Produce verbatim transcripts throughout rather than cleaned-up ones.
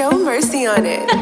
Show mercy on it.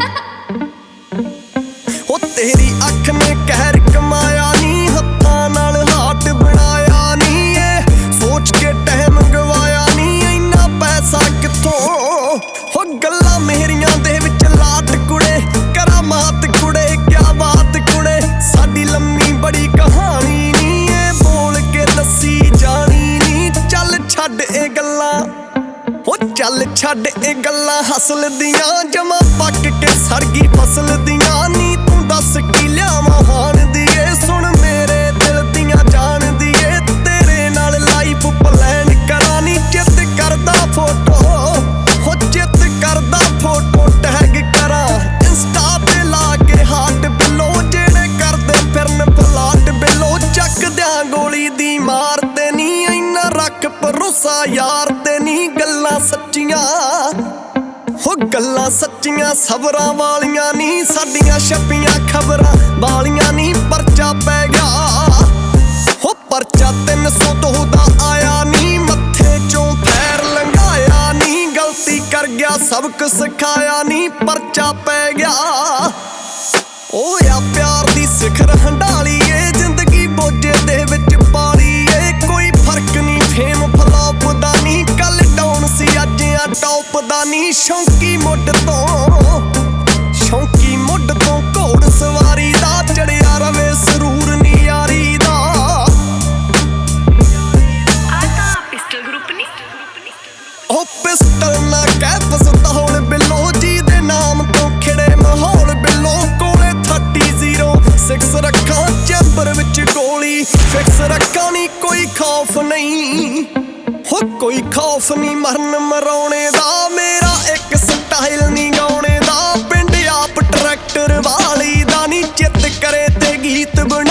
हो तेरी अख ने कहर कमाया नी, हत्थां नाल हाट बनाया नी, ये सोच के टाइम गवाया नी, इन्ना पैसा कित्थों। हो गल्लां मेरियां दे विच लाट कुड़े, करामात कुड़े, क्या बात कुड़े, साडी लम्मी बड़ी कहानी नी, ये बोल के दसी जानी नी। चल छड्ड ए गल्लां, हो चल छड्ड ए गल्लां हसल दियां, जमा पक के सड़ गई फसल दियां नी। तू दस की लियावां हान दिए, सुन मेरे दिल दियां जान दिए, तेरे नाल लाइफ प्लान करा नी। चित करदा फोटो, हो चित करदा फोटो टैग करा इंस्टा ते ला के हाट बिलो, जेड़े करदे फिरन पलाट बिलो, चक दियां गोली दी मार ते नी, इन्ना रख भरोसा यार ते नी। गल्लां सच्चियां, हो गल्लां सच्चियां सबरां वालियां नी, साडियां छपियां खबरां वालियां नी। परचा पै गया, हो परचा तीन सौ दो दा आया नी, मत्थे चों पैर लंघाया नी, गलती कर गया सबक सिखाया नी। परचा पै गया, ओया प्यार दी सिखर हंडाली ए, जिंदगी बोझे दे विच पाली ए, कोई फर्क नी फेम फलॉप दा नी, कल डाउन सी अज आ टॉप दा नी। शौंकी मुੱਢ ਤੋਂ, शौंकी मुੱਢ ਤੋਂ घोड़ सवारी दा, चढ़िया रवे सरूर नी यारी दा। पिस्टल ग्रुप नी, ओ पिस्टल ना कह पसतौल बिलो, जी दे नाम तो खिड़े माहौल बिलो, कोले थर्टी जीरो सिक्स रखा, चैंबर विच गोली फिक्स रखा नी, कोई खौफ नहीं, हो कोई खौफ नी मरन मराउणे दा। मेरा एक स्टाइल नी गाउणे दा, पिंड आप ट्रैक्टर वाली दा नी, चित करे ते गीत बना